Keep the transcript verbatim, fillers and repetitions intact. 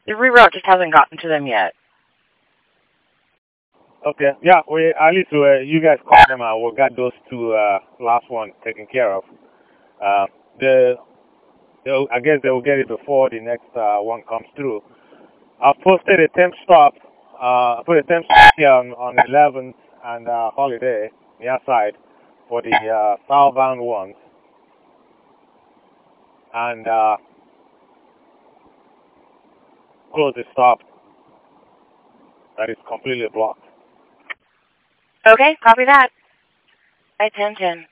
The reroute just hasn't gotten to them yet. Okay. Yeah, we at least uh, you guys called them out. We got those two uh, last one taken care of. Uh, the they'll- I guess they will get it before the next uh, one comes through. I posted a temp stop. Uh, I put a temp stop here on on eleventh and uh, holiday near side for the uh, southbound ones, and uh, close the stop that is completely blocked. Okay, copy that. I ten ten.